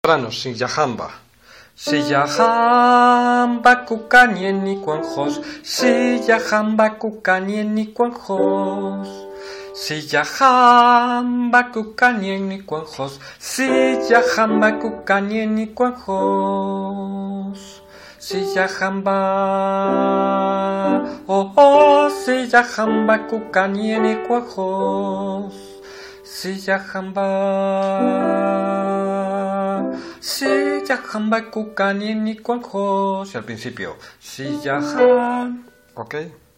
soprano, siyahamba. Siyahamba kukanien ni cuanjos, siyahamba kukanien ni cuanjos. Siyahamba kukanien ni cuanjos, siyahamba kukanien ni cuanjos. Siyahamba, oh oh, siyahamba kukanien ni cuanjos. Siyahamba kukanien ni cuanjos. Y al principio, siyahan, ¿ok?